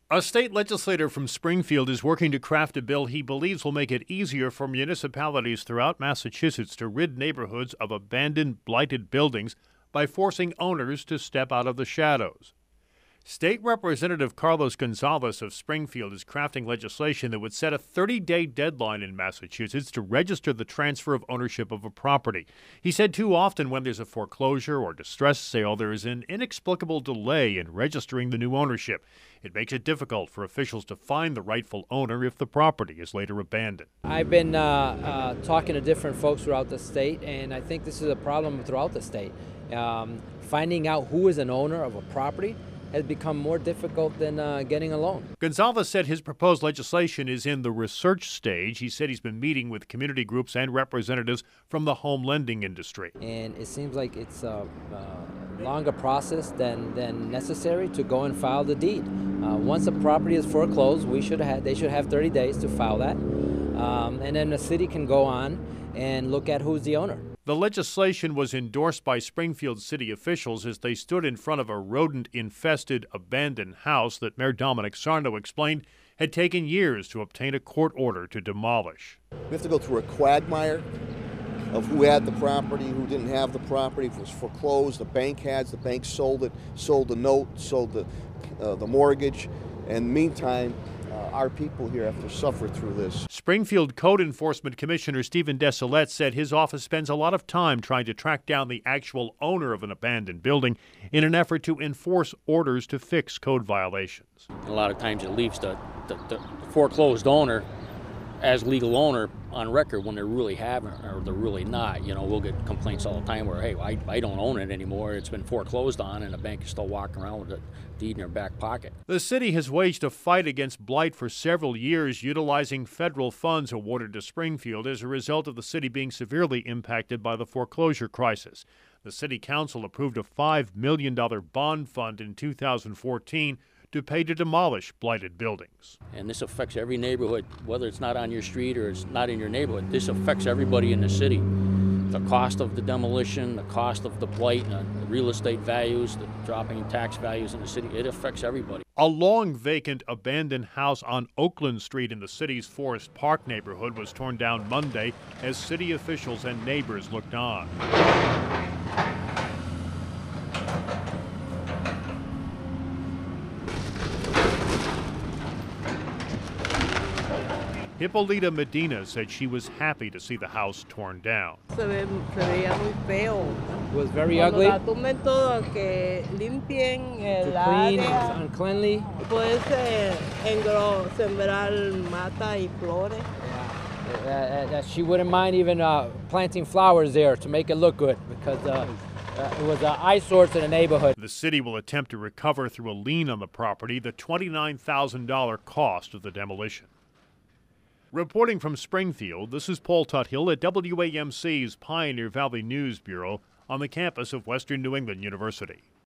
A state legislator from Springfield is working to craft a bill he believes will make it easier for municipalities throughout Massachusetts to rid neighborhoods of abandoned, blighted buildings by forcing owners to step out of the shadows. State Representative Carlos Gonzalez of Springfield is crafting legislation that would set a 30-day deadline in Massachusetts to register the transfer of ownership of a property. He said too often when there's a foreclosure or distress sale, there is an inexplicable delay in registering the new ownership. It makes it difficult for officials to find the rightful owner if the property is later abandoned. I've been talking to different folks throughout the state, and I think this is a problem throughout the state. Finding out who is an owner of a property has become more difficult than getting a loan. Gonzalez said his proposed legislation is in the research stage. He said he's been meeting with community groups and representatives from the home lending industry. And it seems like it's a longer process than necessary to go and file the deed. Once a property is foreclosed, they should have 30 days to file that. And then the city can go on and look at who's the owner. The legislation was endorsed by Springfield city officials as they stood in front of a rodent-infested abandoned house that Mayor Dominic Sarno explained had taken years to obtain a court order to demolish. We have to go through a quagmire of who had the property, who didn't have the property, if it was foreclosed, the bank sold it, sold the note, sold the mortgage, and meantime, our people here have to suffer through this. Springfield Code Enforcement Commissioner Stephen Desolette said his office spends a lot of time trying to track down the actual owner of an abandoned building in an effort to enforce orders to fix code violations. A lot of times it leaves the foreclosed owner as legal owner on record when they really haven't or they're really not. You know, we'll get complaints all the time where, hey, I don't own it anymore. It's been foreclosed on, and the bank is still walking around with a deed in their back pocket. The city has waged a fight against blight for several years, utilizing federal funds awarded to Springfield as a result of the city being severely impacted by the foreclosure crisis. The city council approved a $5 million bond fund in 2014 to pay to demolish blighted buildings. And this affects every neighborhood, whether it's not on your street or it's not in your neighborhood. This affects everybody in the city. The cost of the demolition, the cost of the blight, the real estate values, the dropping tax values in the city, it affects everybody. A long vacant abandoned house on Oakland Street in the city's Forest Park neighborhood was torn down Monday as city officials and neighbors looked on. Hippolyta Medina said she was happy to see the house torn down. It was very ugly. To clean, it's uncleanly. She wouldn't mind even planting flowers there to make it look good because it was an eyesore to the neighborhood. The city will attempt to recover through a lien on the property the $29,000 cost of the demolition. Reporting from Springfield, this is Paul Tuthill at WAMC's Pioneer Valley News Bureau on the campus of Western New England University.